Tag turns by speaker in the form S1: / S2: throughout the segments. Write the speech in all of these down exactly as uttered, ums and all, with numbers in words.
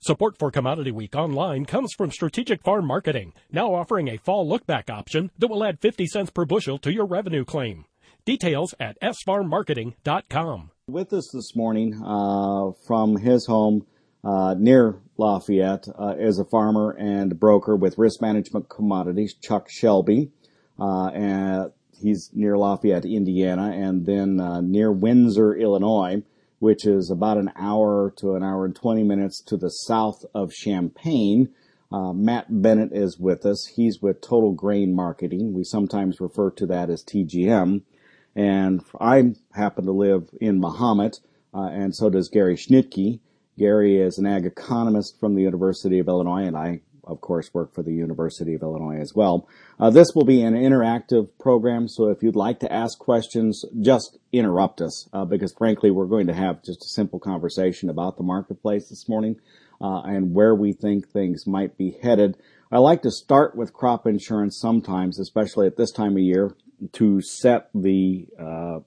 S1: Support for Commodity Week Online comes from Strategic Farm Marketing, now offering a fall look-back option that will add fifty cents per bushel to your revenue claim. Details at s farm marketing dot com.
S2: With us this morning uh, from his home uh, near Lafayette uh, is a farmer and broker with Risk Management Commodities, Chuck Shelby. Uh, and he's near Lafayette, Indiana, and then uh, near Windsor, Illinois, which is about an hour to an hour and twenty minutes to the south of Champaign. Uh, Matt Bennett is with us. He's with Total Grain Marketing. We sometimes refer to that as T G M. And I happen to live in Mahomet, uh, and so does Gary Schnitke. Gary is an ag economist from the University of Illinois, and I, of course, work for the University of Illinois as well. Uh, this will be an interactive program, so if you'd like to ask questions, just interrupt us, uh, because frankly, we're going to have just a simple conversation about the marketplace this morning, uh, and where we think things might be headed. I like to start with crop insurance sometimes, especially at this time of year, to set the uh,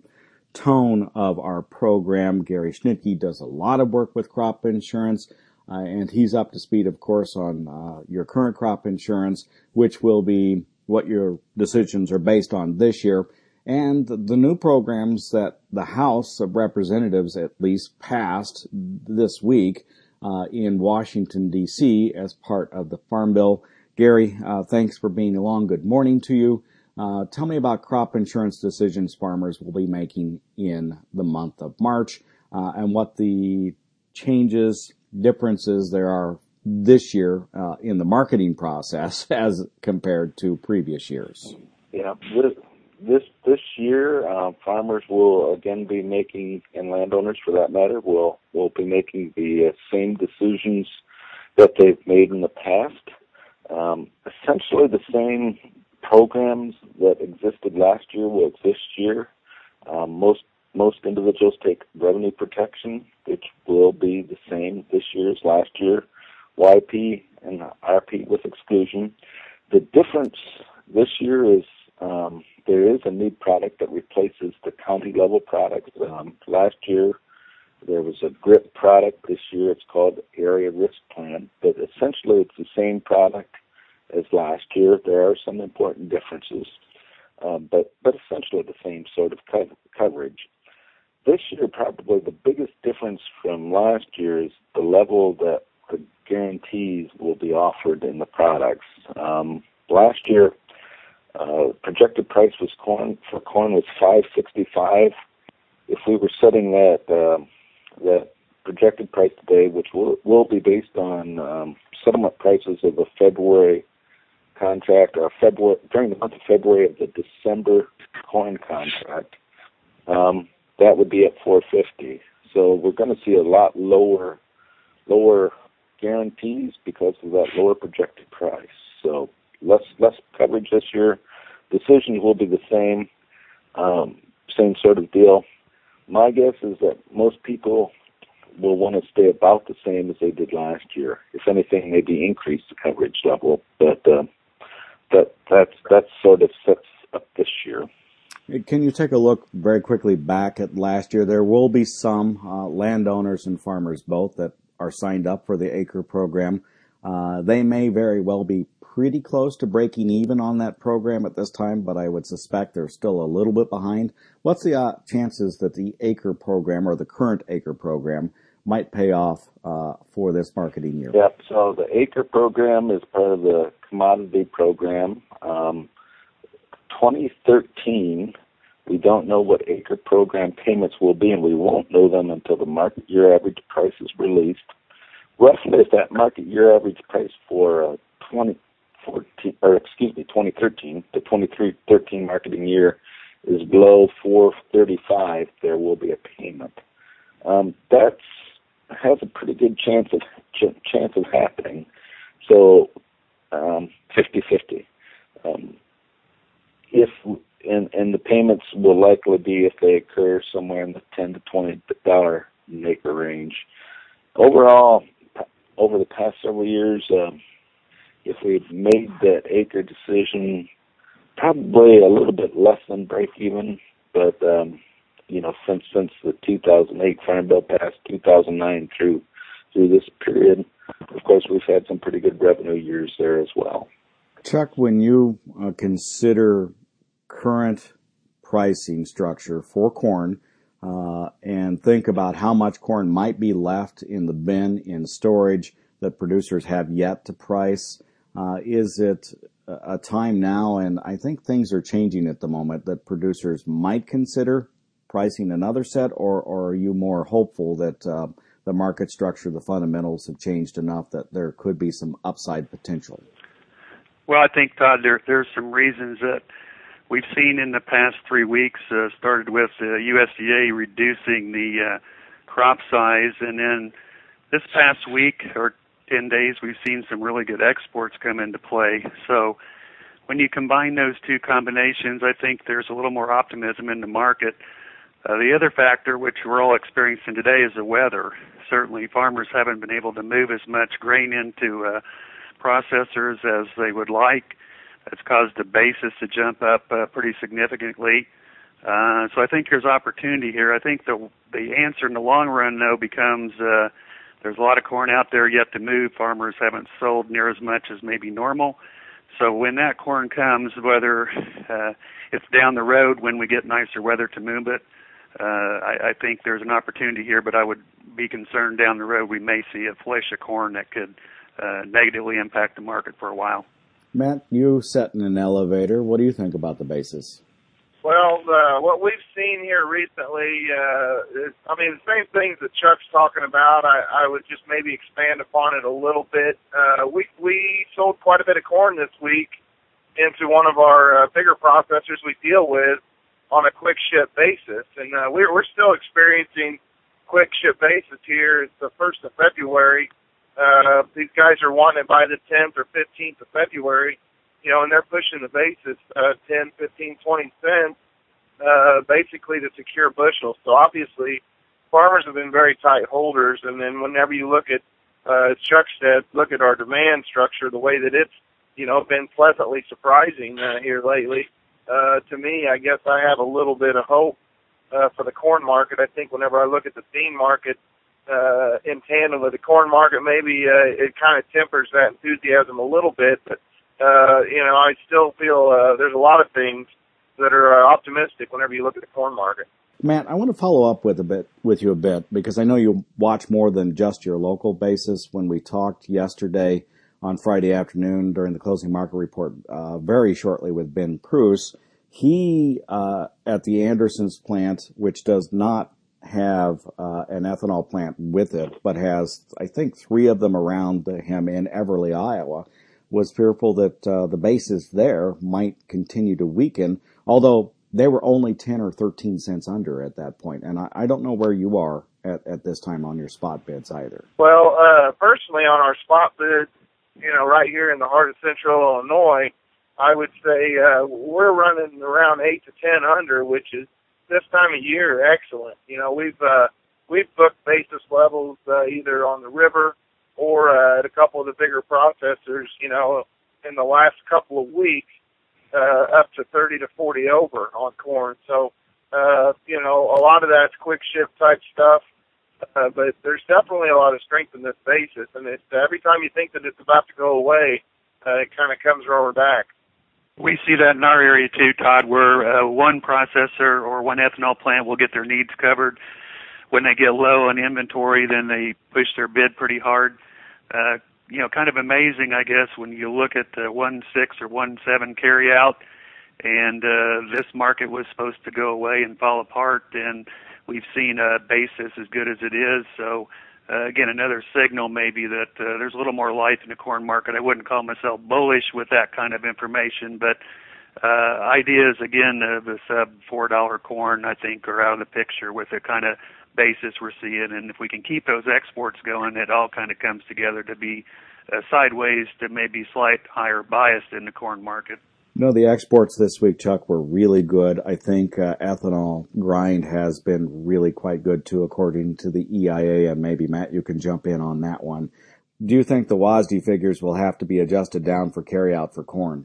S2: tone of our program. Gary Schnitke does a lot of work with crop insurance. Uh, and he's up to speed, of course, on uh, your current crop insurance, which will be what your decisions are based on this year, and the new programs that the House of Representatives at least passed this week uh, in Washington, D C as part of the Farm Bill. Gary, uh, thanks for being along. Good morning to you. Uh, tell me about crop insurance decisions farmers will be making in the month of March uh, and what the changes differences there are this year uh, in the marketing process as compared to previous years.
S3: Yeah, this this, this year, uh, farmers will again be making, and landowners for that matter, will will be making the uh, same decisions that they've made in the past. Um, essentially, the same programs that existed last year will exist this year. Um, most Most individuals take revenue protection, which will be the same this year as last year, Y P and R P with exclusion. The difference this year is um, there is a new product that replaces the county-level products. Um, last year, there was a G R I P product. This year, it's called Area Risk Plan. But essentially, it's the same product as last year. There are some important differences, um, but, but essentially the same sort of co- coverage. This year, probably the biggest difference from last year is the level that the guarantees will be offered in the products. Um, last year, uh, projected price was corn for corn was five sixty-five. If we were setting that uh, that projected price today, which will will be based on um, settlement prices of a February contract or February during the month of February of the December corn contract. Um, that would be at four fifty. So we're going to see a lot lower lower guarantees because of that lower projected price. So less less coverage this year. Decisions will be the same, um, same sort of deal. My guess is that most people will want to stay about the same as they did last year. If anything, maybe increase the coverage level, but uh, that that's that sort of sets up this year.
S2: Can you take a look very quickly back at last year? There will be some uh, landowners and farmers both that are signed up for the ACRE program. Uh, they may very well be pretty close to breaking even on that program at this time, but I would suspect they're still a little bit behind. What's the uh, chances that the ACRE program or the current ACRE program might pay off uh, for this marketing year?
S3: Yep, so the ACRE program is part of the commodity program. Um, twenty thirteen, we don't know what ACRE program payments will be, and we won't know them until the market year average price is released. Roughly, if that market year average price for uh, twenty fourteen, or excuse me, twenty thirteen, the twenty thirteen marketing year is below four thirty-five, there will be a payment. Um, that has a pretty good chance of ch- chance of happening. So um, fifty-fifty. Um, if and and the payments will likely be, if they occur, somewhere in the ten to twenty dollar an acre range. Overall, over the past several years, um, if we've made that ACRE decision, probably a little bit less than break even, but um, you know, since since the two thousand eight Farm Bill passed, two thousand nine through through this period, figures there as well.
S2: Chuck, when you uh, consider current pricing structure for corn uh, and think about how much corn might be left in the bin in storage that producers have yet to price, uh, is it a time now, and I think things are changing at the moment, that producers might consider pricing another set, or, or are you more hopeful that uh, the market structure, the fundamentals have changed enough that there could be some upside potential?
S4: Well, I think, Todd, there, there's some reasons that we've seen in the past three weeks, uh, started with the U S D A reducing the uh, crop size, and then this past week or ten days, we've seen some really good exports come into play. So when you combine those two combinations, I think there's a little more optimism in the market. Uh, the other factor, which we're all experiencing today, is the weather. Certainly farmers haven't been able to move as much grain into uh, processors as they would like. It's caused the basis to jump up uh, pretty significantly. Uh, so I think there's opportunity here. I think the the answer in the long run, though, becomes uh, there's a lot of corn out there yet to move. Farmers haven't sold near as much as maybe normal. So when that corn comes, whether uh, it's down the road when we get nicer weather to move it, uh, I, I think there's an opportunity here, but I would be concerned down the road we may see a flush of corn that could uh, negatively impact the market for a while.
S2: Matt, you sat in an elevator. What do you think about the basis?
S5: Well, uh, what we've seen here recently, uh, is, I mean, the same things that Chuck's talking about. I, I would just maybe expand upon it a little bit. Uh, we we sold quite a bit of corn this week into one of our uh, bigger processors we deal with on a quick ship basis, and uh, we're we're still experiencing quick ship basis here. It's the first of February. Uh, these guys are wanting it by the tenth or fifteenth of February. You know, and they're pushing the basis uh, ten, fifteen, twenty cents, uh, basically to secure bushels. So obviously, farmers have been very tight holders. And then whenever you look at, uh, as Chuck said, look at our demand structure, the way that it's, you know, been pleasantly surprising uh, here lately. Uh, to me, I guess I have a little bit of hope uh, for the corn market. I think whenever I look at the bean market uh, in tandem with the corn market, maybe uh, it kind of tempers that enthusiasm a little bit, but Uh, you know, I still feel uh, there's a lot of things that are uh, optimistic whenever you look at the corn market.
S2: Matt, I want to follow up with a bit with you a bit because I know you watch more than just your local basis. When we talked yesterday on Friday afternoon during the closing market report, uh, very shortly with Ben Pruce, he uh, at the Anderson's plant, which does not have uh, an ethanol plant with it, but has I think three of them around him in Everly, Iowa, was fearful that uh, the basis there might continue to weaken, although they were only ten or thirteen cents under at that point. And I, I don't know where you are at, at this time on your spot bids either.
S5: Well, uh, personally on our spot bids, you know, right here in the heart of central Illinois, I would say uh, we're running around eight to ten under, which is this time of year excellent. You know, we've, uh, we've booked basis levels uh, either on the river or uh, at a couple of the bigger processors, you know, in the last couple of weeks, uh, up to thirty to forty over on corn. So, uh, you know, a lot of that's quick ship type stuff, uh, but there's definitely a lot of strength in this basis. And it's, uh, every time you think that it's about to go away, uh, it kind of comes roaring back.
S4: We see that in our area too, Todd, where uh, one processor or one ethanol plant will get their needs covered. When they get low on inventory, then they push their bid pretty hard. Uh, you know, kind of amazing, I guess, when you look at the one six or one seven carry out, and uh, this market was supposed to go away and fall apart, and we've seen a basis as good as it is. So, uh, again, another signal maybe that uh, there's a little more life in the corn market. I wouldn't call myself bullish with that kind of information, but uh, ideas, again, of the sub four dollar corn, I think, are out of the picture with the kind of basis we're seeing, and if we can keep those exports going, it all kind of comes together to be uh, sideways to maybe slight higher bias in the corn market.
S2: No, the exports this week, Chuck, were really good. I think uh, ethanol grind has been really quite good too, according to the E I A, and maybe Matt, you can jump in on that one. Do you think the W A S D figures will have to be adjusted down for carryout for corn?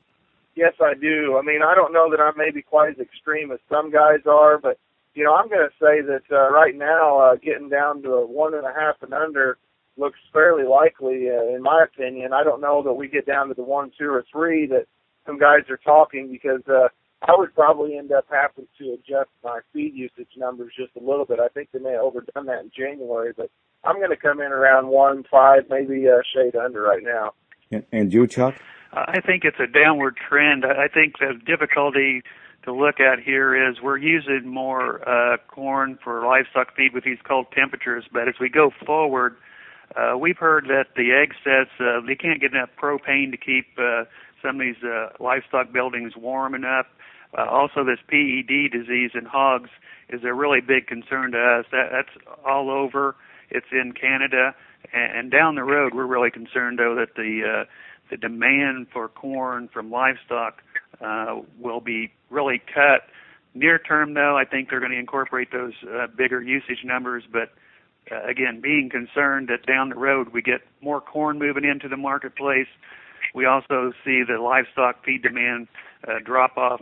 S5: Yes, I do. I mean, I don't know that I'm maybe quite as extreme as some guys are, but you know, I'm going to say that uh, right now, uh, getting down to a one and a half and under looks fairly likely, uh, in my opinion. I don't know that we get down to the one, two, or three that some guys are talking, because uh, I would probably end up having to adjust my feed usage numbers just a little bit. I think they may have overdone that in January, but I'm going to come in around one, five, maybe a shade under right now.
S2: And, and you, Chuck?
S4: I think it's a downward trend. I think the difficulty to look at here is we're using more uh, corn for livestock feed with these cold temperatures, but as we go forward, uh, we've heard that the egg sets, uh, they can't get enough propane to keep uh, some of these uh, livestock buildings warm enough. Uh, also, this P E D disease in hogs is a really big concern to us. That, that's all over. It's in Canada, and, and down the road, we're really concerned, though, that the uh, the demand for corn from livestock uh, will be really cut. Near term, though, I think they're going to incorporate those uh, bigger usage numbers, but uh, again, being concerned that down the road we get more corn moving into the marketplace. We also see the livestock feed demand uh, drop off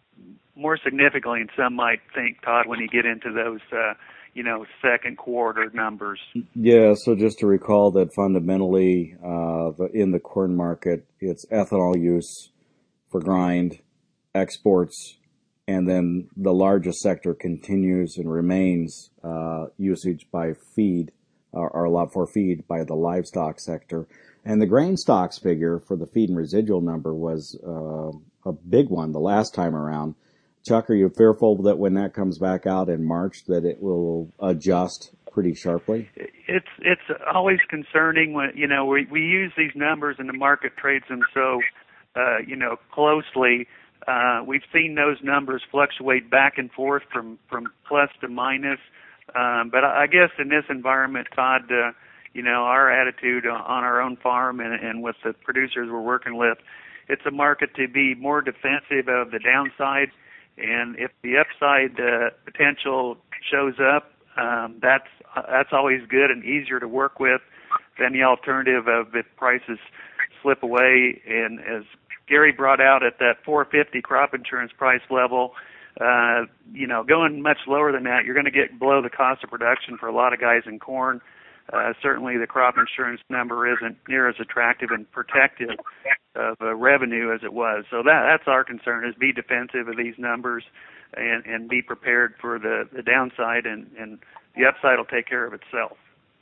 S4: more significantly than some might think, Todd, when you get into those uh, you know, second quarter numbers.
S2: Yeah, so just to recall that fundamentally uh, the, in the corn market, it's ethanol use for grind, exports, and then the largest sector continues and remains uh, usage by feed, or, or a lot for feed by the livestock sector. And the grain stocks figure for the feed and residual number was uh, a big one the last time around. Chuck, are you fearful that when that comes back out in March that it will adjust pretty sharply?
S4: It's it's always concerning when, you know, we, we use these numbers and the market trades them so, uh, you know, closely. Uh, we've seen those numbers fluctuate back and forth from, from plus to minus. Um, but I guess in this environment, Todd, uh, you know, our attitude on our own farm and, and with the producers we're working with, it's a market to be more defensive of the downside. And if the upside uh, potential shows up, um, that's uh, that's always good and easier to work with than the alternative of if prices slip away. And as Gary brought out at that four fifty crop insurance price level, uh, you know, going much lower than that, you're going to get below the cost of production for a lot of guys in corn. Uh, certainly the crop insurance number isn't near as attractive and protective of uh, revenue as it was. So that that's our concern, is be defensive of these numbers and, and be prepared for the, the downside, and, and the upside will take care of itself.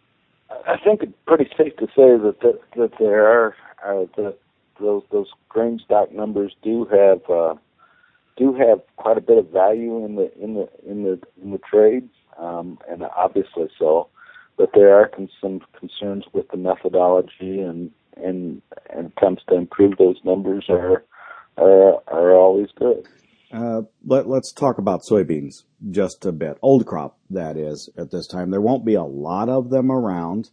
S3: I think it's pretty safe to say that that, that there are uh, that those those grain stock numbers do have uh, do have quite a bit of value in the in the in the in the trades, um, and obviously so. But there are con- some concerns with the methodology, and and and attempts to improve those numbers are are, are always good.
S2: Uh, let, let's talk about soybeans just a bit. Old crop, that is, at this time. There won't be a lot of them around,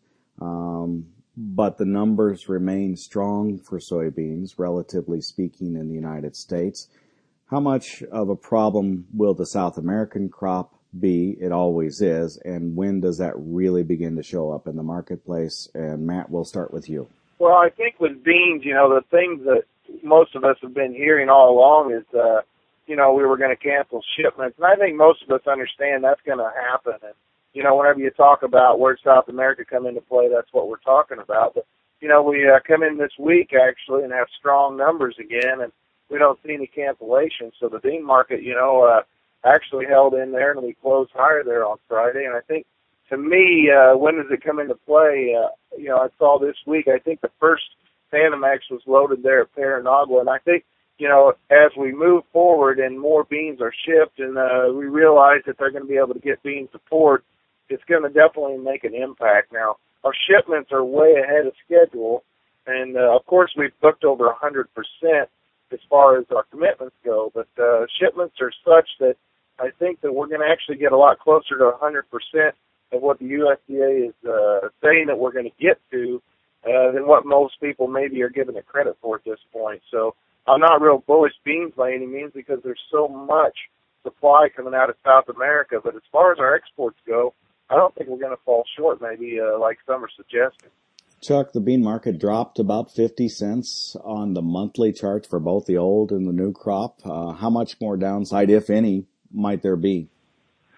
S2: um, but the numbers remain strong for soybeans, relatively speaking, in the United States. How much of a problem will the South American crop be? It always is. And when does that really begin to show up in the marketplace? And Matt, we'll start with you.
S5: Well, I think with beans, you know, the things that most of us have been hearing all along is, uh, you know, we were going to cancel shipments. And I think most of us understand that's going to happen. And, you know, whenever you talk about where South America come into play, that's what we're talking about. But, you know, we uh, come in this week, actually, and have strong numbers again, and we don't see any cancellations. So the bean market, you know, uh, actually held in there, and we closed higher there on Friday. And I think, to me, uh, when does it come into play? Uh, you know, I saw this week, I think the first Panamax was loaded there at Paranagua, and I think, you know, as we move forward and more beans are shipped and uh, we realize that they're going to be able to get beans to port, it's going to definitely make an impact. Now, our shipments are way ahead of schedule, and, uh, of course, we've booked over one hundred percent as far as our commitments go, but uh, shipments are such that I think that we're going to actually get a lot closer to one hundred percent of what the U S D A is uh, saying that we're going to get to uh, than what most people maybe are giving it credit for at this point. So I'm not real bullish beans by any means because there's so much supply coming out of South America. But as far as our exports go, I don't think we're going to fall short, maybe uh, like some are suggesting.
S2: Chuck, the bean market dropped about fifty cents on the monthly charts for both the old and the new crop. Uh, how much more downside, if any, might there be?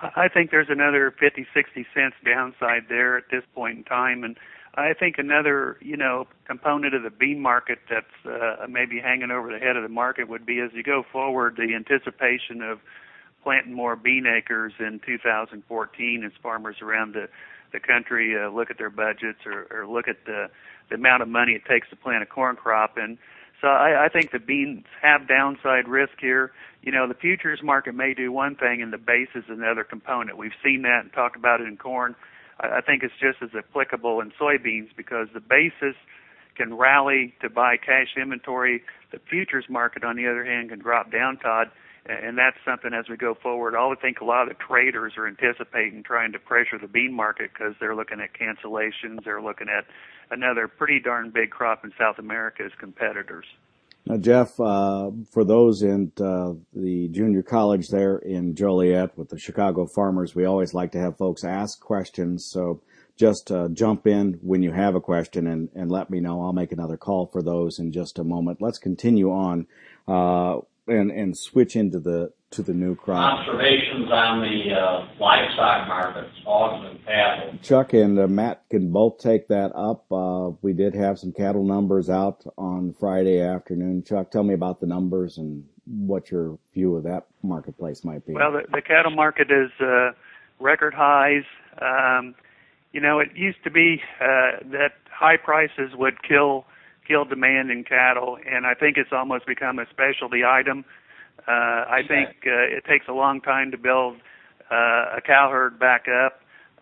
S4: I think there's another fifty, sixty cents downside there at this point in time. And I think another, you know, component of the bean market that's uh, maybe hanging over the head of the market would be, as you go forward, the anticipation of planting more bean acres in two thousand fourteen as farmers around the, the country uh, look at their budgets or, or look at the, the amount of money it takes to plant a corn crop. And so I, I think the beans have downside risk here. You know, the futures market may do one thing and the base is another component. We've seen that and talked about it in corn. I, I think it's just as applicable in soybeans because the basis can rally to buy cash inventory. The futures market, on the other hand, can drop down, Todd. And that's something as we go forward. I think a lot of the traders are anticipating trying to pressure the bean market because they're looking at cancellations. They're looking at another pretty darn big crop in South America as competitors.
S2: Now, Jeff, uh, for those in uh, the junior college there in Joliet with the Chicago Farmers, we always like to have folks ask questions. So just uh, jump in when you have a question and, and let me know. I'll make another call for those in just a moment. Let's continue on. Uh, And, and switch into the to the new crop.
S6: Observations on the uh, livestock markets, hogs and cattle.
S2: Chuck and uh, Matt can both take that up. Uh, we did have some cattle numbers out on Friday afternoon. Chuck, tell me about the numbers and what your view of that marketplace might be.
S4: Well, the, the cattle market is uh, record highs. Um, you know, it used to be uh, that high prices would kill kill demand in cattle, and I think it's almost become a specialty item. Uh, I think uh, it takes a long time to build uh, a cow herd back up.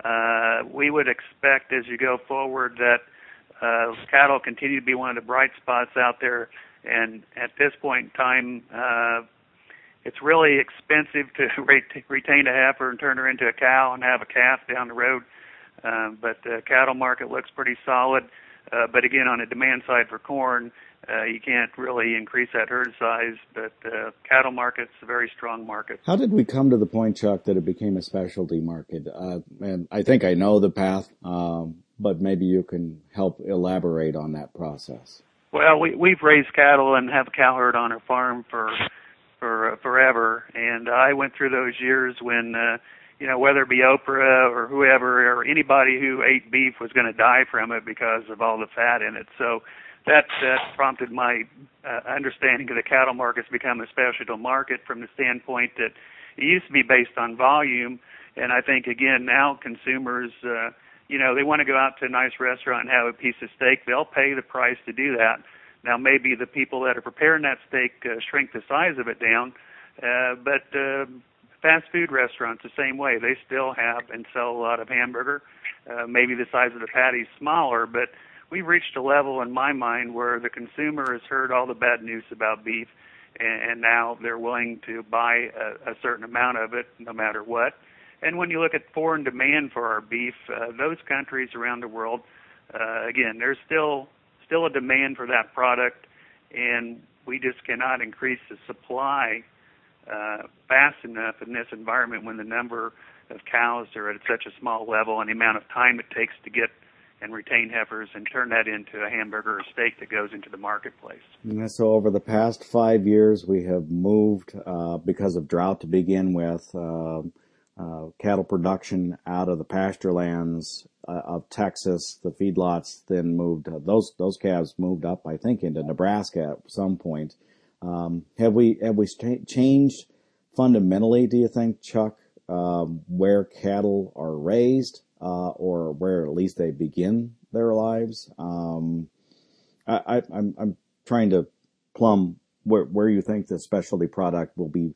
S4: Uh, we would expect as you go forward that uh, cattle continue to be one of the bright spots out there, and at this point in time, uh, it's really expensive to re- retain a heifer and turn her into a cow and have a calf down the road, uh, but the cattle market looks pretty solid. Uh, but again, on the demand side for corn, uh, you can't really increase that herd size. But uh, cattle market's a very strong market.
S2: How did we come to the point, Chuck, that it became a specialty market? Uh, and I think I know the path, um, but maybe you can help elaborate on that process.
S4: Well, we, we've raised cattle and have a cow herd on our farm for for uh, forever, and I went through those years when. Uh, You know, whether it be Oprah or whoever or anybody who ate beef was going to die from it because of all the fat in it. So that, that prompted my uh, understanding of the cattle market's become a specialty market from the standpoint that it used to be based on volume. And I think, again, now consumers, uh, you know, they want to go out to a nice restaurant and have a piece of steak. They'll pay the price to do that. Now, maybe the people that are preparing that steak uh, shrink the size of it down, uh, but uh, fast food restaurants the same way. They still have and sell a lot of hamburger. Uh, maybe the size of the patty's smaller, but we've reached a level in my mind where the consumer has heard all the bad news about beef, and, and now they're willing to buy a, a certain amount of it no matter what. And when you look at foreign demand for our beef, uh, those countries around the world, uh, again, there's still still a demand for that product, and we just cannot increase the supply Uh, fast enough in this environment when the number of cows are at such a small level and the amount of time it takes to get and retain heifers and turn that into a hamburger or steak that goes into the marketplace.
S2: And so over the past five years, we have moved, uh, because of drought to begin with, uh, uh, cattle production out of the pasture lands uh, of Texas. The feedlots then moved, uh, those, those calves moved up, I think, into Nebraska at some point. Um, have we, have we st- changed fundamentally, do you think, Chuck, um, where cattle are raised, uh, or where at least they begin their lives? Um, I, I, I'm, I'm trying to plumb where, where you think the specialty product will be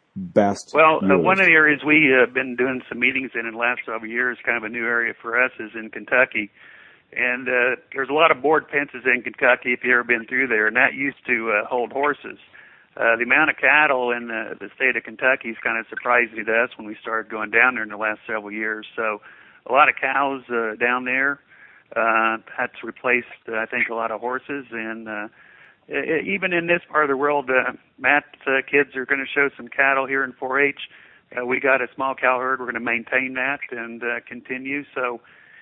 S2: best.
S4: Well, uh, one of the areas we have uh, been doing some meetings in in the last several years, kind of a new area for us, is in Kentucky. And uh, there's a lot of board fences in Kentucky, if you've ever been through there, and that used to uh, hold horses. Uh, the amount of cattle in the, the state of Kentucky is kind of surprising to us when we started going down there in the last several years. So a lot of cows uh, down there. Uh, that's replaced, uh, I think, a lot of horses. And uh, even in this part of the world, uh, Matt's uh, kids are going to show some cattle here in four H. Uh, we got a small cow herd. We're going to maintain that and uh, continue. So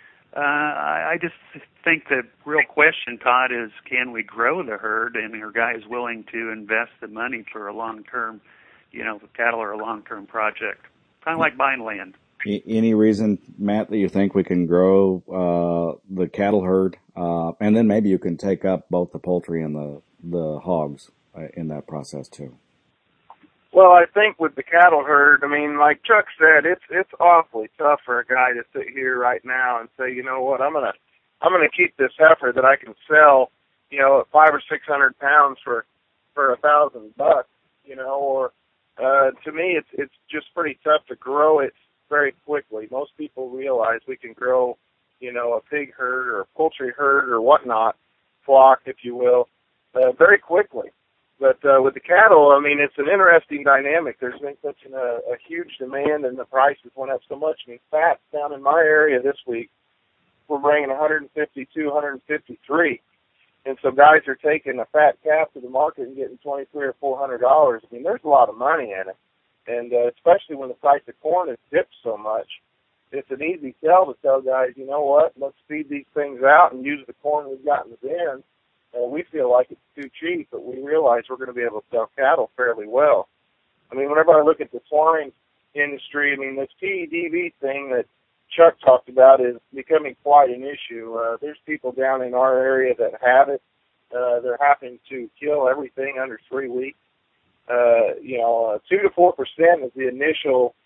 S4: Uh, I just think the real question, Todd, is can we grow the herd, and are guys willing to invest the money for a long-term, you know, cattle are a long-term project kind of like buying land.
S2: Any reason, Matt, that you think we can grow uh, the cattle herd, uh, and then maybe you can take up both the poultry and the the hogs uh, in that process too?
S5: Well, I think with the cattle herd, I mean, like Chuck said, it's it's awfully tough for a guy to sit here right now and say, you know what, I'm gonna I'm gonna keep this heifer that I can sell, you know, at five or six hundred pounds for for a thousand bucks, you know, or uh, to me, it's it's just pretty tough to grow it very quickly. Most people realize we can grow, you know, a pig herd or a poultry herd or whatnot, flock, if you will, uh, very quickly. But uh, with the cattle, I mean, it's an interesting dynamic. There's been such an, a, a huge demand, and the prices went up so much. I mean, fats down in my area this week, we're bringing one fifty-two, one fifty-three, and so guys are taking a fat calf to the market and getting twenty-three or four hundred dollars. I mean, there's a lot of money in it. And uh, especially when the price of corn has dipped so much, it's an easy sell to tell guys, you know what, let's feed these things out and use the corn we've got in the bin. Uh, we feel like it's too cheap, but we realize we're going to be able to sell cattle fairly well. I mean, whenever I look at the swine industry, I mean, this P E D V thing that Chuck talked about is becoming quite an issue. Uh, there's people down in our area that have it. Uh, they're having to kill everything under three weeks. Uh, you know, uh, two to four percent is the initial,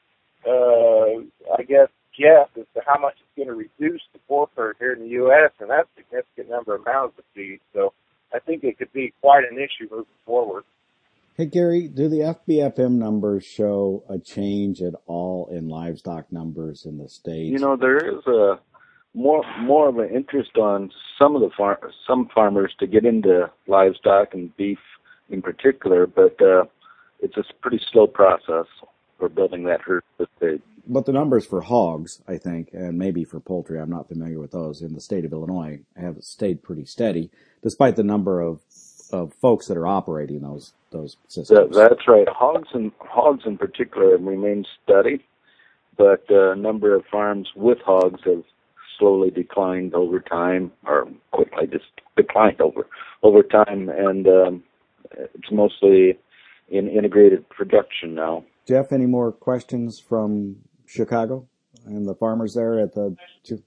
S5: uh, I guess, guess as to how much it's going to reduce the pork herd here in the U S, and that's a significant number of mouths to feed. So I think it could be quite an issue moving forward.
S2: Hey, Gary, do the F B F M numbers show a change at all in livestock numbers in the States?
S3: You know, there is a more more of an interest on some of the far, some farmers to get into livestock and beef in particular, but uh, it's a pretty slow process for building that herd at this stage.
S2: But the numbers for hogs, I think, and maybe for poultry, I'm not familiar with those, in the state of Illinois have stayed pretty steady, despite the number of, of folks that are operating those those systems.
S3: That, that's right. Hogs and hogs in particular have remained steady, but the uh, number of farms with hogs have slowly declined over time, or quickly just declined over over time, and um, it's mostly in integrated production now.
S2: Jeff, any more questions from Chicago and the farmers there at the...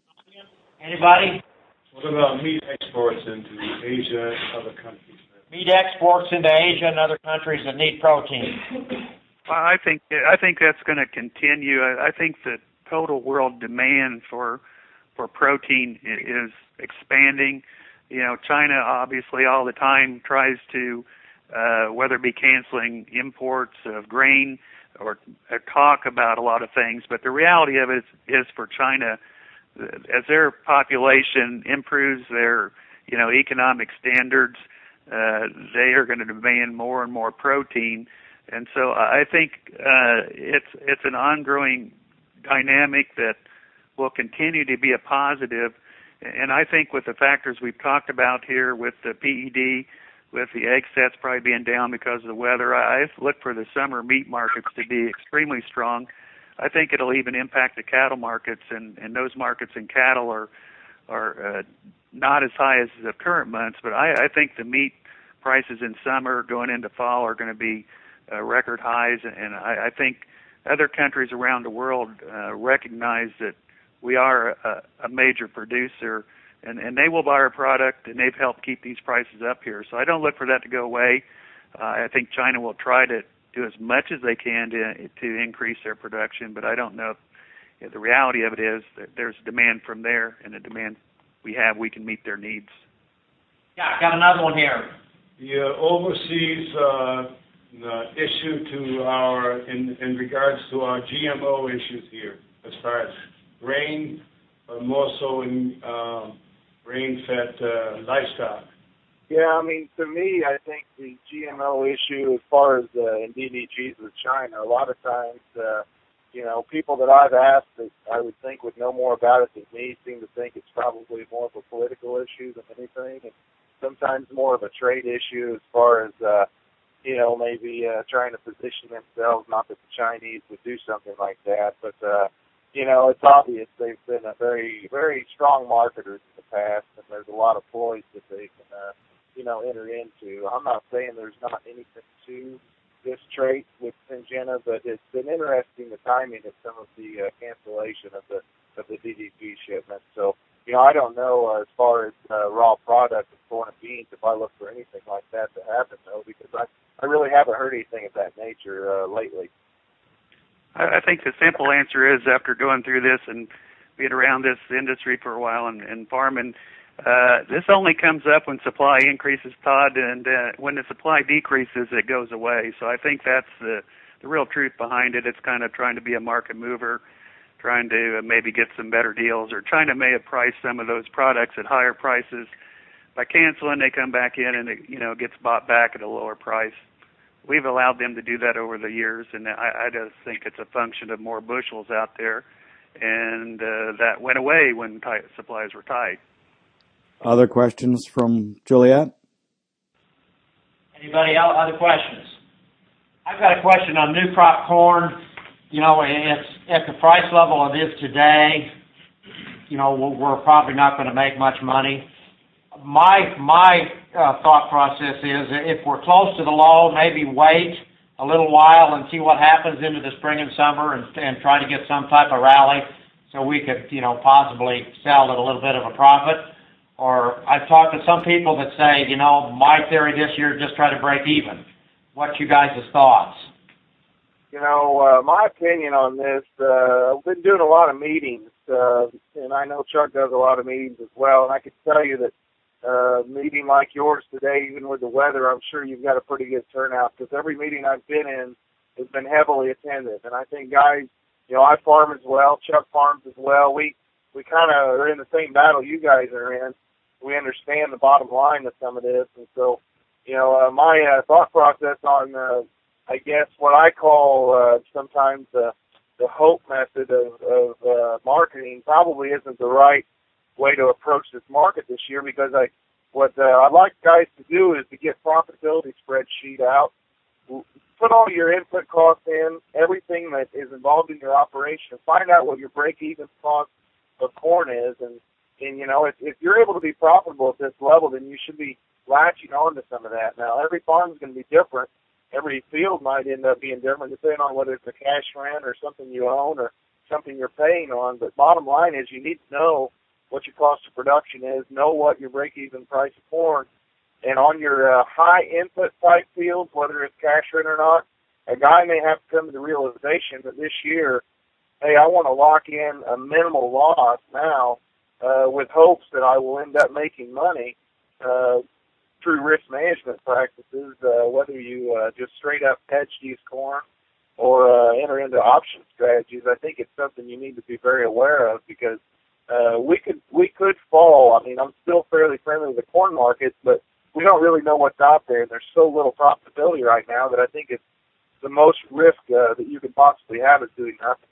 S7: Anybody?
S8: What about meat exports into Asia and other countries?
S7: Meat exports into Asia and other countries that need protein.
S4: Well, I think I think that's going to continue. I, I think the total world demand for for protein is expanding. You know, China obviously all the time tries to, uh, whether it be canceling imports of grain or, or talk about a lot of things, but the reality of it is, is for China, as their population improves their, you know, economic standards, uh, they are going to demand more and more protein. And so I think uh, it's it's an ongoing dynamic that will continue to be a positive. And I think with the factors we've talked about here, with the P E D, with the egg sets probably being down because of the weather, I look for the summer meat markets to be extremely strong. I think it'll even impact the cattle markets, and, and those markets in cattle are are uh, not as high as the current months. But I, I think the meat prices in summer going into fall are going to be uh, record highs, and I, I think other countries around the world uh, recognize that we are a, a major producer, and, and they will buy our product, and they've helped keep these prices up here. So I don't look for that to go away. Uh, I think China will try to do as much as they can to to increase their production, but I don't know if, if the reality of it is that there's demand from there, and the demand we have, we can meet their needs.
S7: Yeah, I got another one here.
S8: The uh, overseas uh, uh, issue to our, in, in regards to our G M O issues here, as far as grain, but more so in um, grain-fed uh, livestock.
S5: Yeah, I mean, to me, I think the G M O issue as far as the D D Gs with China, a lot of times, uh, you know, people that I've asked that I would think would know more about it than me seem to think it's probably more of a political issue than anything, and sometimes more of a trade issue as far as, uh, you know, maybe uh, trying to position themselves, not that the Chinese would do something like that, but, uh, you know, it's obvious they've been a very, very strong marketers in the past, and there's a lot of ploys that they can, uh, you know, enter into. I'm not saying there's not anything to this trait with Syngenta, but it's been interesting the timing of some of the uh, cancellation of the of the D D P shipment. So, you know, I don't know uh, as far as uh, raw product of corn and beans if I look for anything like that to happen, though, because I, I really haven't heard anything of that nature uh, lately.
S4: I, I think the simple answer is, after going through this and being around this industry for a while and, and farming, uh, this only comes up when supply increases, Todd, and uh, when the supply decreases, it goes away. So I think that's the, the real truth behind it. It's kind of trying to be a market mover, trying to uh, maybe get some better deals, or China may have priced some of those products at higher prices. By canceling, they come back in and it, you know, gets bought back at a lower price. We've allowed them to do that over the years, and I, I just think it's a function of more bushels out there, and uh, that went away when tight supplies were tight.
S2: Other questions from Juliet?
S7: Anybody else? Other questions? I've got a question on new crop corn. You know, it's at the price level it is today, you know, we're probably not going to make much money. My my uh, thought process is, if we're close to the low, maybe wait a little while and see what happens into the spring and summer, and, and try to get some type of rally so we could, you know, possibly sell at a little bit of a profit. Or I've talked to some people that say, you know, my theory this year, just try to break even. What's you guys' thoughts?
S5: You know, uh, my opinion on this, uh, I've been doing a lot of meetings, uh, and I know Chuck does a lot of meetings as well, and I can tell you that uh, meeting like yours today, even with the weather, I'm sure you've got a pretty good turnout, because every meeting I've been in has been heavily attended. And I think guys, you know, I farm as well, Chuck farms as well. We, we kind of are in the same battle you guys are in. We understand the bottom line of some of this, and so, you know, uh, my uh, thought process on, uh, I guess, what I call uh, sometimes uh, the hope method of, of uh, marketing probably isn't the right way to approach this market this year, because I, what uh, I'd like guys to do is to get profitability spreadsheet out, put all your input costs in, everything that is involved in your operation, find out what your break-even cost of corn is, and And, you know, if, if you're able to be profitable at this level, then you should be latching on to some of that. Now, every farm is going to be different. Every field might end up being different depending on whether it's a cash rent or something you own or something you're paying on. But bottom line is, you need to know what your cost of production is, know what your break-even price of corn. And on your uh, high input type fields, whether it's cash rent or not, a guy may have to come to the realization that this year, hey, I want to lock in a minimal loss now, Uh, with hopes that I will end up making money uh, through risk management practices, uh, whether you uh, just straight up hedge these corn or uh, enter into option strategies. I think it's something you need to be very aware of, because uh, we could we could fall. I mean, I'm still fairly friendly with the corn market, but we don't really know what's out there. There's so little profitability right now that I think it's the most risk uh, that you could possibly have is doing nothing.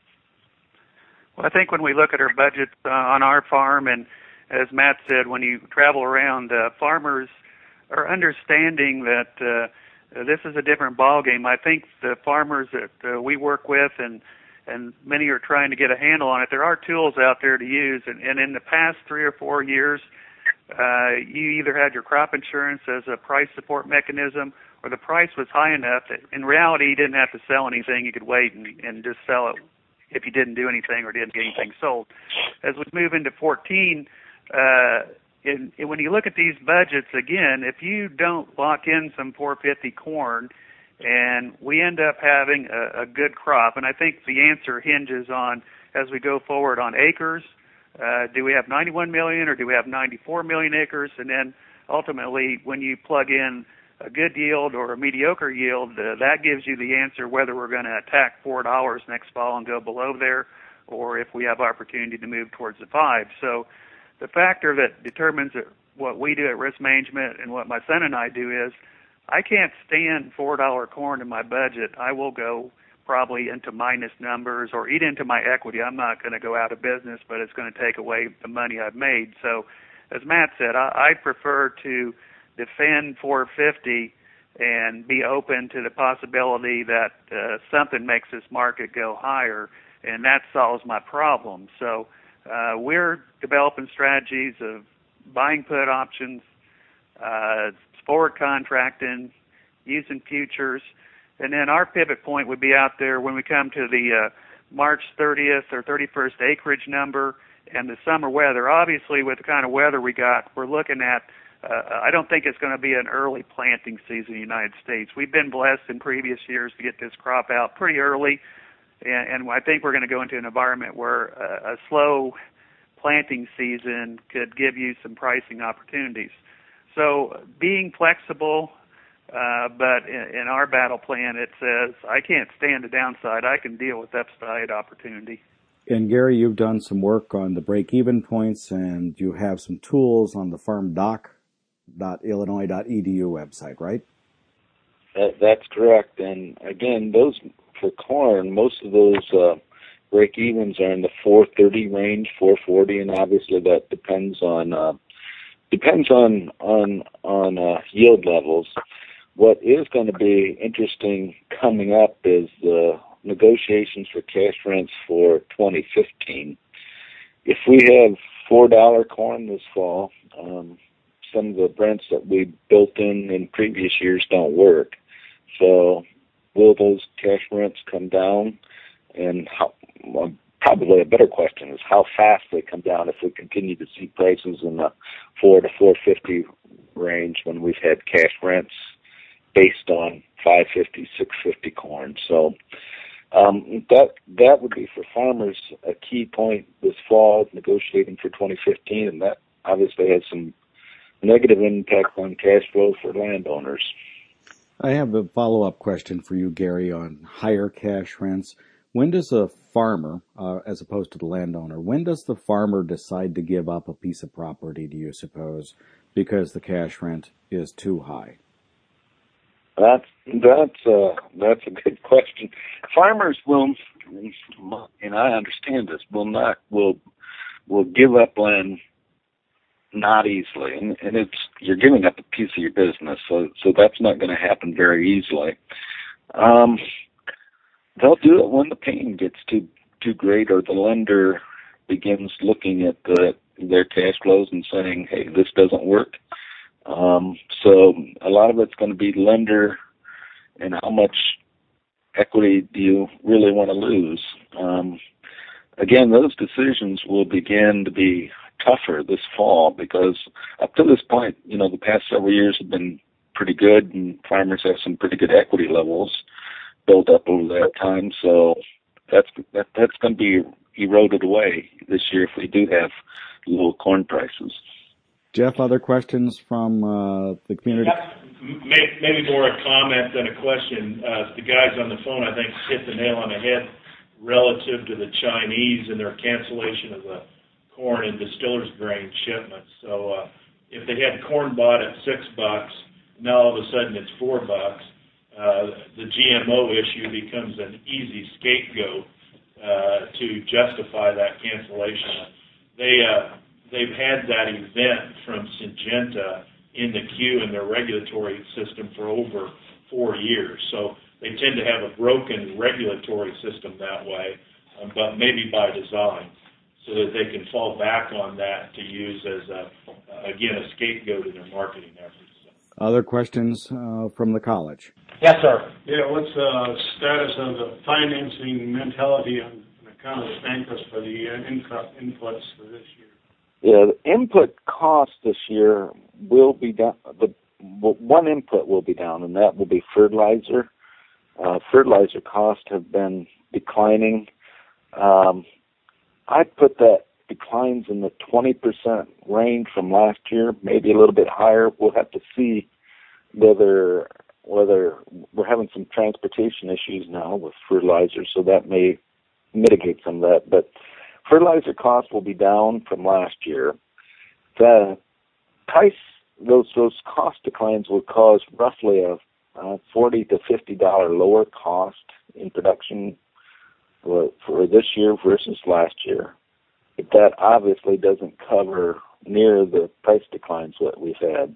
S4: Well, I think when we look at our budgets uh, on our farm, and as Matt said, when you travel around, uh, farmers are understanding that uh, this is a different ballgame. I think the farmers that uh, we work with, and and many are trying to get a handle on it, there are tools out there to use. And, and in the past three or four years, uh, you either had your crop insurance as a price support mechanism, or the price was high enough that in reality you didn't have to sell anything. You could wait and, and just sell it if you didn't do anything or didn't get anything sold. As we move into fourteen, uh, in, in, when you look at these budgets, again, if you don't lock in some four fifty corn, and we end up having a, a good crop, and I think the answer hinges on, as we go forward, on acres. Uh, do we have ninety-one million or do we have ninety-four million acres? And then ultimately, when you plug in a good yield or a mediocre yield, uh, that gives you the answer whether we're going to attack four dollars next fall and go below there, or if we have opportunity to move towards the five. So the factor that determines what we do at Risk Management and what my son and I do is, I can't stand four dollar corn in my budget. I will go probably into minus numbers or eat into my equity. I'm not going to go out of business, but it's going to take away the money I've made. So as Matt said, I, I prefer to defend four fifty and be open to the possibility that uh, something makes this market go higher, and that solves my problem. So uh, we're developing strategies of buying put options, uh, forward contracting, using futures, And then our pivot point would be out there when we come to the uh, March thirtieth or thirty-first acreage number and the summer weather. Obviously, with the kind of weather we got, we're looking at, uh, I don't think it's going to be an early planting season in the United States. We've been blessed in previous years to get this crop out pretty early, and, and I think we're going to go into an environment where a, a slow planting season could give you some pricing opportunities. So being flexible, uh, but in, in our battle plan, it says I can't stand the downside. I can deal with upside opportunity.
S2: And Gary, you've done some work on the break-even points, and you have some tools on the farm doc dot illinois dot e d u website, right?
S3: That, that's correct. And again, those for corn, most of those uh, break-evens are in the four thirty range, four forty, and obviously that depends on uh, depends on on on uh, yield levels. What is going to be interesting coming up is the negotiations for cash rents for twenty fifteen. If we have four dollar corn this fall, um, some of the rents that we built in in previous years don't work. So will those cash rents come down? And how, well, probably a better question is how fast they come down if we continue to see prices in the four to four fifty range when we've had cash rents based on five fifty, six fifty corn. So um, that that would be for farmers a key point this fall, negotiating for twenty fifteen, and that obviously has some negative impact on cash flow for landowners.
S2: I have a follow-up question for you, Gary, on higher cash rents. When does a farmer, uh, as opposed to the landowner, when does the farmer decide to give up a piece of property, do you suppose, because the cash rent is too high?
S3: That's that's uh, that's a good question. Farmers will, and I understand this, will not will will give up land not easily, and, and it's you're giving up a piece of your business, so so that's not going to happen very easily. Um, they'll do it when the pain gets too too great, or the lender begins looking at the their cash flows and saying, "Hey, this doesn't work." Um, so a lot of it's going to be lender and how much equity do you really want to lose. Um, again, those decisions will begin to be tougher this fall because up to this point, you know, the past several years have been pretty good and farmers have some pretty good equity levels built up over that time. So that's that, that's going to be eroded away this year if we do have low corn prices.
S2: Jeff, other questions from uh, the community?
S9: Yep. Maybe more a comment than a question. Uh, the guys on the phone, I think, hit the nail on the head relative to the Chinese and their cancellation of the corn and distillers grain shipments. So uh, if they had corn bought at six bucks, now all of a sudden it's four bucks. Uh, the G M O issue becomes an easy scapegoat uh, to justify that cancellation. They uh, they've had that event from Syngenta in the queue in their regulatory system for over four years. So they tend to have a broken regulatory system that way, um, but maybe by design, so that they can fall back on that to use as, a, uh, again, a scapegoat in their marketing efforts.
S2: Other questions uh, from the college?
S7: Yes, sir.
S8: Yeah, what's the status of the financing mentality on account of bankers for the uh, inputs for this year?
S3: Yeah, the input cost this year will be down. The one input will be down, and that will be fertilizer. Uh, fertilizer costs have been declining. Um, I'd put that declines in the twenty percent range from last year, maybe a little bit higher. We'll have to see whether whether we're having some transportation issues now with fertilizer, so that may mitigate some of that. But fertilizer costs will be down from last year. The price, those those cost declines will cause roughly a uh, forty to fifty dollar lower cost in production for, for this year versus last year. But that obviously doesn't cover near the price declines that we've had.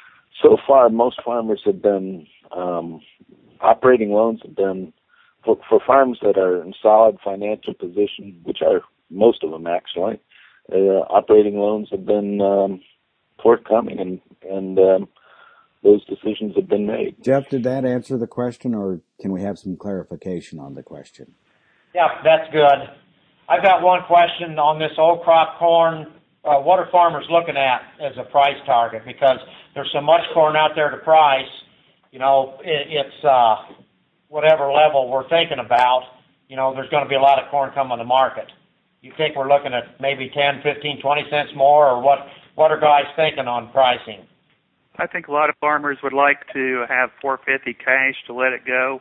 S3: So far, most farmers have been um, operating loans have been for, for farms that are in solid financial position, which are most of them actually. Uh, operating loans have been um, forthcoming, and and um, those decisions have been made.
S2: Jeff, did that answer the question, or can we have some clarification on the question?
S7: Yeah, that's good. I've got one question on this old crop corn. Uh, what are farmers looking at as a price target? Because there's so much corn out there to price, you know, it, it's uh, whatever level we're thinking about, you know, there's going to be a lot of corn coming to market. You think we're looking at maybe ten, fifteen, twenty cents more, or what, what are guys thinking on pricing?
S4: I think a lot of farmers would like to have four fifty cash to let it go.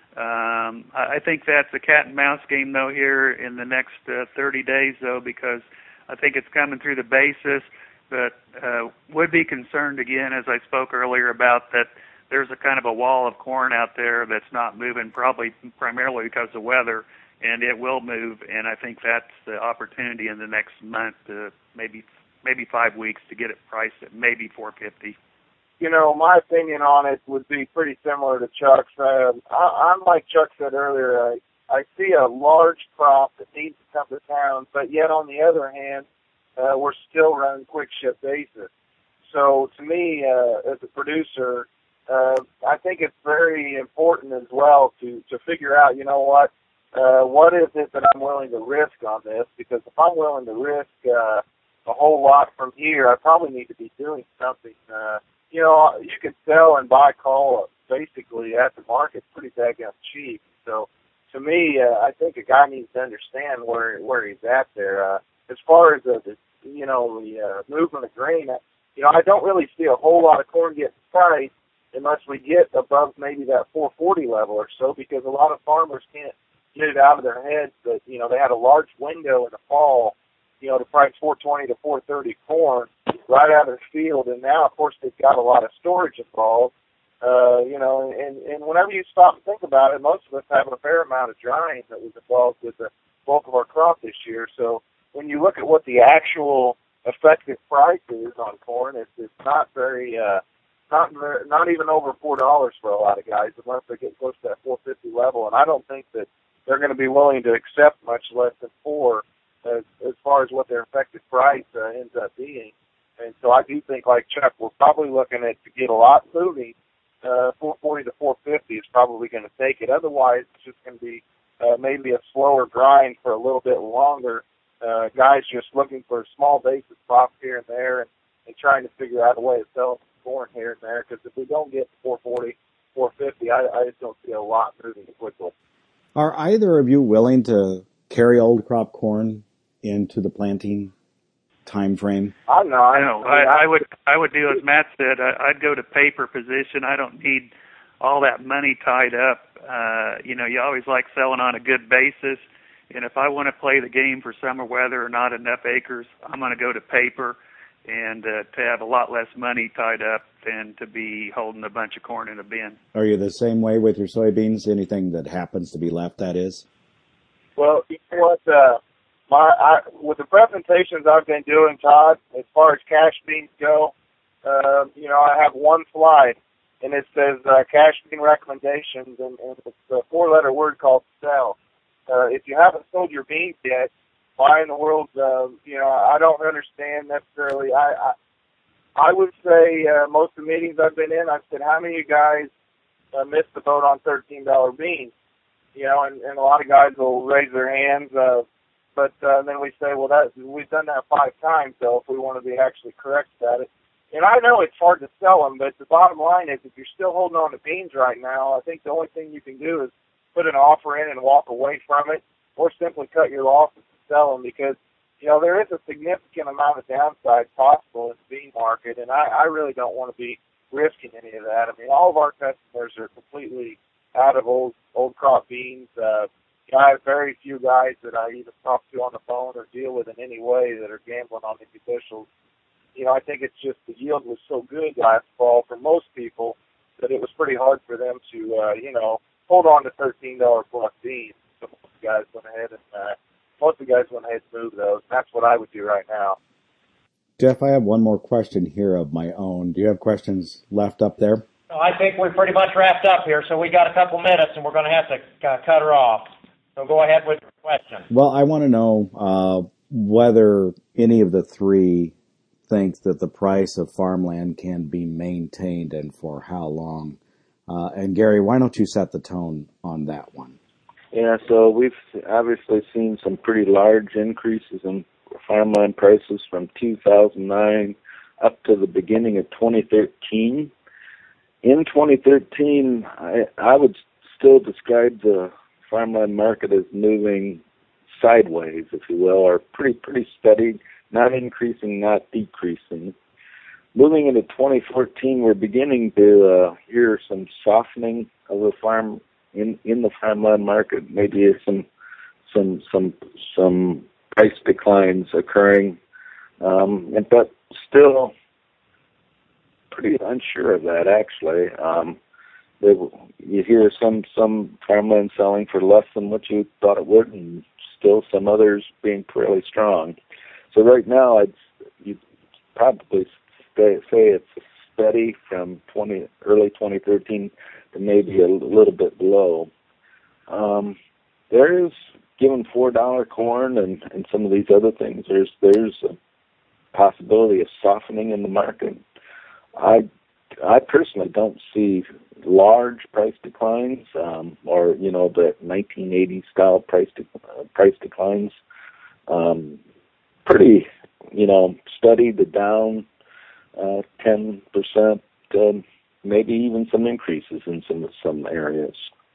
S4: Um, I think that's a cat and mouse game, though, here in the next uh, thirty days, though, because I think it's coming through the basis, but uh, would be concerned again, as I spoke earlier, about that there's a kind of a wall of corn out there that's not moving, probably primarily because of weather, and it will move, and I think that's the opportunity in the next month, uh, maybe maybe five weeks, to get it priced at maybe four fifty.
S5: You know, my opinion on it would be pretty similar to Chuck's. Uh, I, I'm like Chuck said earlier, I, I see a large crop that needs to come to town, but yet on the other hand, uh, we're still running quick ship basis. So to me, uh, as a producer, uh, I think it's very important as well to, to figure out, you know what, uh, what is it that I'm willing to risk on this? Because if I'm willing to risk uh, a whole lot from here, I probably need to be doing something. Uh, you know, you can sell and buy call basically at the market pretty daggone cheap. So to me, uh, I think a guy needs to understand where where he's at there. Uh, as far as the, the you know the uh, movement of grain, uh, you know, I don't really see a whole lot of corn getting priced unless we get above maybe that four forty level or so, because a lot of farmers can't get it out of their heads that, you know, they had a large window in the fall, you know, to price four twenty to four thirty corn right out of the field, and now, of course, they've got a lot of storage involved, uh, you know, and, and whenever you stop and think about it, most of us have a fair amount of drying that was involved with the bulk of our crop this year. So when you look at what the actual effective price is on corn, it's, it's not very, uh, not very, not even over four dollars for a lot of guys, unless they get close to that four fifty level, and I don't think that they're going to be willing to accept much less than four as, as far as what their effective price uh, ends up being. And so I do think, like Chuck, we're probably looking at, to get a lot moving, uh, four forty to four fifty is probably going to take it. Otherwise, it's just going to be uh, maybe a slower grind for a little bit longer. Uh, guys just looking for small basis props here and there, and, and trying to figure out a way of selling corn here and there. Because if we don't get to four forty, four fifty, I, I just don't see a lot moving quickly.
S2: Are either of you willing to carry old crop corn into the planting time frame?
S5: I'm not.
S4: I know. I, I, I would. I would do as Matt said. I, I'd go to paper position. I don't need all that money tied up. Uh, you know, you always like selling on a good basis. And if I want to play the game for summer weather or not enough acres, I'm going to go to paper, and uh, to have a lot less money tied up than to be holding a bunch of corn in a bin.
S2: Are you the same way with your soybeans? Anything that happens to be left, that is?
S5: Well, you know what? Uh, My, I, with the presentations I've been doing, Todd, as far as cash beans go, uh, you know, I have one slide, and it says uh, cash bean recommendations, and, and it's a four-letter word called sell. Uh, if you haven't sold your beans yet, why in the world, uh, you know, I don't understand necessarily. I I, I would say uh, most of the meetings I've been in, I've said, how many of you guys uh, missed the boat on thirteen dollar beans? You know, and, and a lot of guys will raise their hands, uh, But uh, then we say, well, that we've done that five times, so if we want to be actually correct at it. And I know it's hard to sell them, but the bottom line is if you're still holding on to beans right now, I think the only thing you can do is put an offer in and walk away from it, or simply cut your losses and sell them, because, you know, there is a significant amount of downside possible in the bean market, and I, I really don't want to be risking any of that. I mean, all of our customers are completely out of old old crop beans. Uh, I have very few guys that I either talk to on the phone or deal with in any way that are gambling on empty bushels. You know, I think it's just the yield was so good last fall for most people that it was pretty hard for them to, uh, you know, hold on to thirteen dollar plus beans. So most of the guys went ahead and uh, most of the guys went ahead and moved those. That's what I would do right now.
S2: Jeff, I have one more question here of my own. Do you have questions left up there?
S7: I think we're pretty much wrapped up here, so we got a couple minutes, and we're going to have to uh, cut her off. So go ahead with your question.
S2: Well, I want to know uh, whether any of the three think that the price of farmland can be maintained and for how long? Uh, and Gary, why don't you set the tone on that one?
S3: Yeah, so we've obviously seen some pretty large increases in farmland prices from two thousand nine up to the beginning of twenty thirteen. In twenty thirteen, I, I would still describe the farmland market as moving sideways, if you will, or pretty pretty steady, not increasing, not decreasing. Moving into twenty fourteen, we're beginning to uh, hear some softening of the farm in, in the farmland market. Maybe some some some some price declines occurring, um, and but still pretty unsure of that. Actually, um, they, you hear some some farmland selling for less than what you thought it would, and still some others being fairly strong. So right now, I'd you'd probably say it's steady from twenty early twenty thirteen to maybe a little bit below. Um, there is, given four dollar corn and, and some of these other things, there's there's a possibility of softening in the market. I I personally don't see large price declines, um, or you know the nineteen eighty style price de- uh, price declines. Um, pretty, you know, steady to down uh, ten percent, uh, maybe even some increases in some some areas.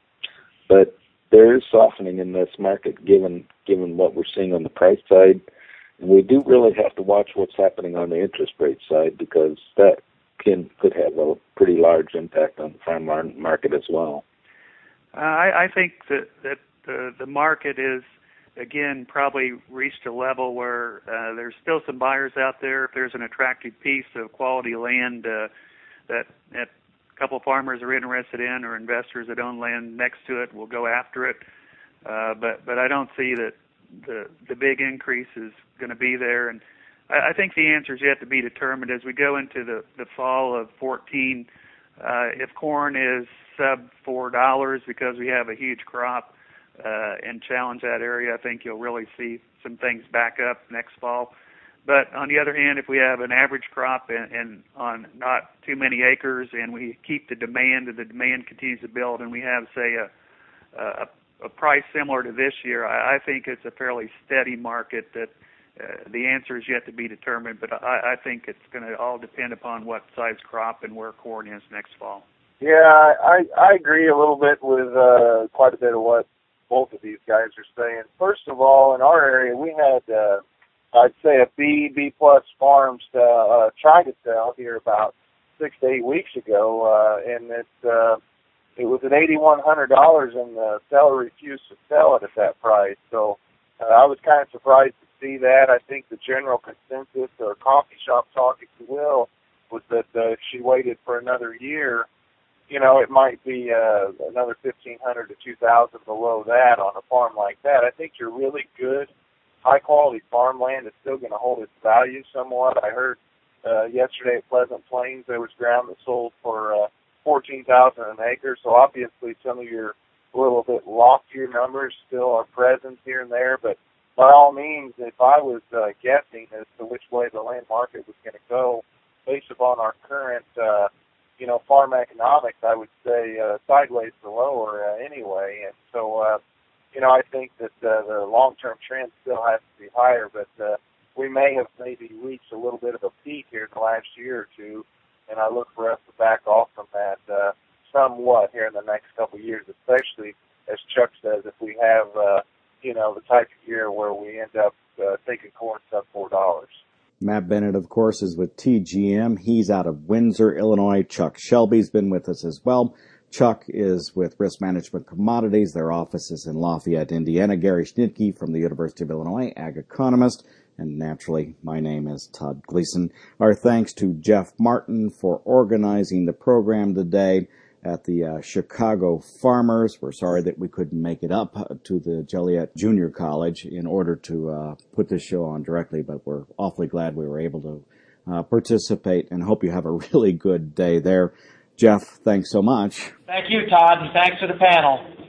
S3: But there is softening in this market, given given what we're seeing on the price side. And we do really have to watch what's happening on the interest rate side, because that can could have a pretty large impact on the farm market as well.
S4: Uh, I, I think that that the the market is, again, probably reached a level where uh, there's still some buyers out there. If there's an attractive piece of quality land uh, that, that a couple of farmers are interested in, or investors that own land next to it will go after it. Uh, but but I don't see that the the big increase is going to be there. And I, I think the answer is yet to be determined as we go into the, the fall of fourteen. Uh, if corn is sub four dollars because we have a huge crop, Uh, and challenge that area, I think you'll really see some things back up next fall. But on the other hand, if we have an average crop and, and on not too many acres, and we keep the demand, and the demand continues to build, and we have, say, a a, a price similar to this year, I, I think it's a fairly steady market. That uh, the answer is yet to be determined, but I, I think it's going to all depend upon what size crop and where corn is next fall.
S5: Yeah, I I agree a little bit with uh, quite a bit of what both of these guys are saying. First of all, in our area, we had, uh, I'd say, a B, B plus farms to uh, try to sell here about six to eight weeks ago, uh, and it uh, it was at eighty-one hundred dollars, and the seller refused to sell it at that price. So uh, I was kind of surprised to see that. I think the general consensus, or coffee shop talk, if you will, was that uh, if she waited for another year, you know, it might be uh, another fifteen hundred to two thousand below that on a farm like that. I think your really good, high-quality farmland is still going to hold its value somewhat. I heard uh, yesterday at Pleasant Plains there was ground that sold for uh, fourteen thousand an acre. So obviously some of your a little bit loftier numbers still are present here and there. But by all means, if I was uh, guessing as to which way the land market was going to go, based upon our current uh, you know, farm economics, I would say uh, sideways to lower uh, anyway. And so, uh, you know, I think that uh, the long-term trend still has to be higher, but uh, we may have maybe reached a little bit of a peak here in the last year or two, and I look for us to back off from that uh, somewhat here in the next couple of years, especially, as Chuck says, if we have, uh, you know, the type of year where we end up uh, taking corn sub four dollars.
S2: Matt Bennett, of course, is with T G M. He's out of Windsor, Illinois. Chuck Shelby's been with us as well. Chuck is with Risk Management Commodities. Their office is in Lafayette, Indiana. Gary Schnitke from the University of Illinois, ag economist. And naturally, my name is Todd Gleason. Our thanks to Jeff Martin for organizing the program today at the uh, Chicago Farmers. We're sorry that we couldn't make it up to the Joliet Junior College in order to uh, put this show on directly, but we're awfully glad we were able to uh, participate, and hope you have a really good day there. Jeff, thanks so much.
S7: Thank you, Todd, and thanks to the panel.